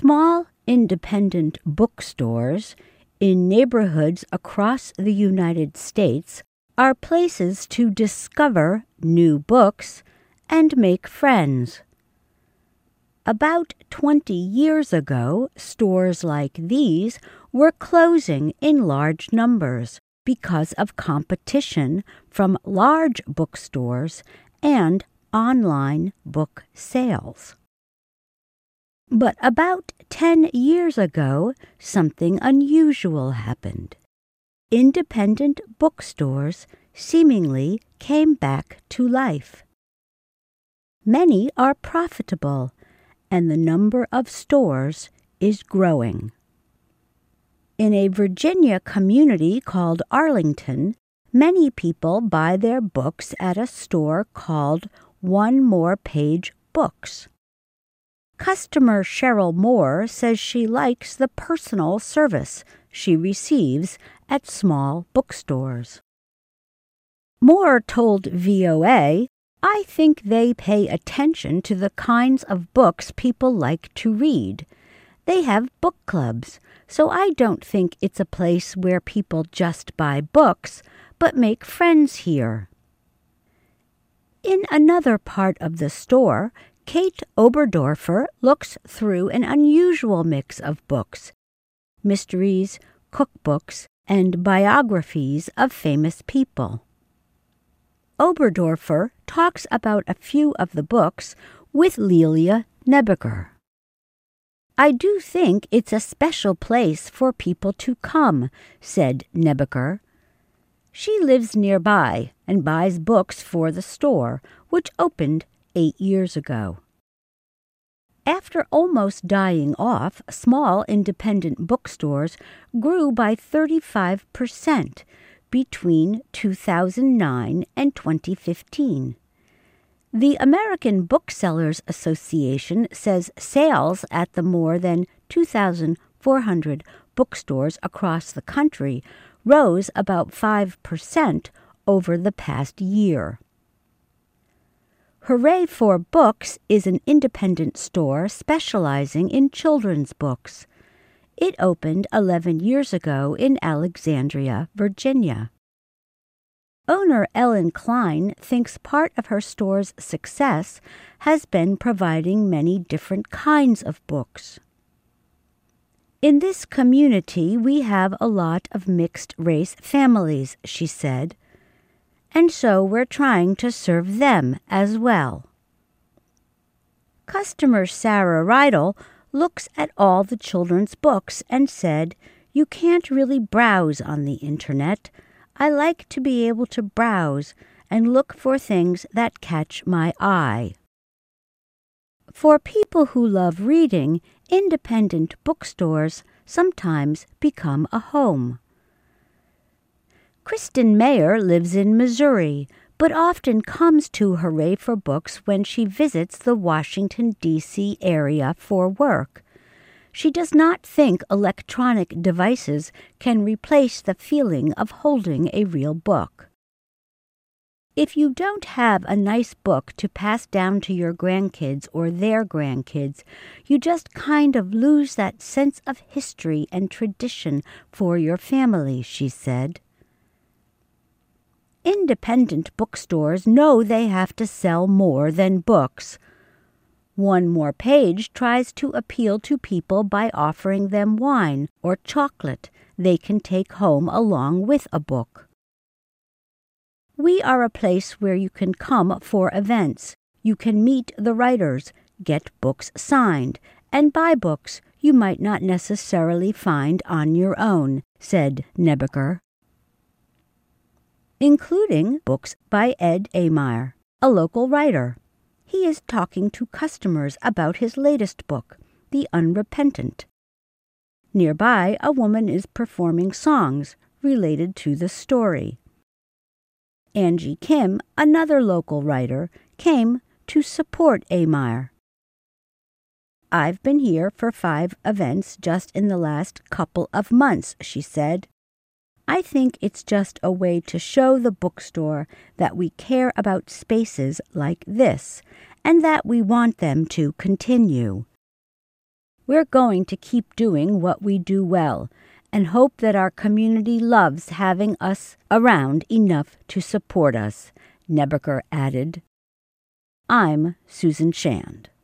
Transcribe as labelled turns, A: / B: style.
A: Small independent bookstores in neighborhoods across the United States are places to discover new books and make friends. About 20 years ago, stores like these were closing in large numbers because of competition from large bookstores and online book sales. But about 10 years ago, something unusual happened. Independent bookstores seemingly came back to life. Many are profitable, and the number of stores is growing. In a Virginia community called Arlington, many people buy their books at a store called One More Page Books. Customer Cheryl Moore says she likes the personal service she receives at small bookstores. Moore told VOA, "I think they pay attention to the kinds of books people like to read. They have book clubs, so I don't think it's a place where people just buy books, but make friends here." In another part of the store, Kate Oberdorfer looks through an unusual mix of books, mysteries, cookbooks, and biographies of famous people. Oberdorfer talks about a few of the books with Lelia Nebeker. "I do think it's a special place for people to come," said Nebeker. She lives nearby and buys books for the store, which opened 8 years ago. After almost dying off, small independent bookstores grew by 35% between 2009 and 2015. The American Booksellers Association says sales at the more than 2,400 bookstores across the country rose about 5% over the past year. Hooray for Books is an independent store specializing in children's books. It opened 11 years ago in Alexandria, Virginia. Owner Ellen Klein thinks part of her store's success has been providing many different kinds of books. "In this community, we have a lot of mixed-race families," she said, "and so we're trying to serve them as well." Customer Sarah Rydell looks at all the children's books and said, "You can't really browse on the internet. I like to be able to browse and look for things that catch my eye." For people who love reading, independent bookstores sometimes become a home. Kristen Mayer lives in Missouri, but often comes to Hooray for Books when she visits the Washington, D.C. area for work. She does not think electronic devices can replace the feeling of holding a real book. If you don't have a nice book to pass down to your grandkids or their grandkids, you just kind of lose that sense of history and tradition for your family, she said. Independent bookstores know they have to sell more than books. One More Page tries to appeal to people by offering them wine or chocolate they can take home along with a book. "We are a place where you can come for events. You can meet the writers, get books signed, and buy books you might not necessarily find on your own," said Nebeker, including books by Ed Ameyer, a local writer. He is talking to customers about his latest book, The Unrepentant. Nearby, a woman is performing songs related to the story. Angie Kim, another local writer, came to support Ameyer. "I've been here for 5 events just in the last couple of months," she said. "I think it's just a way to show the bookstore that we care about spaces like this and that we want them to continue." We're going to keep doing what we do well and hope that our community loves having us around enough to support us," Nebaker added. I'm Susan Shand.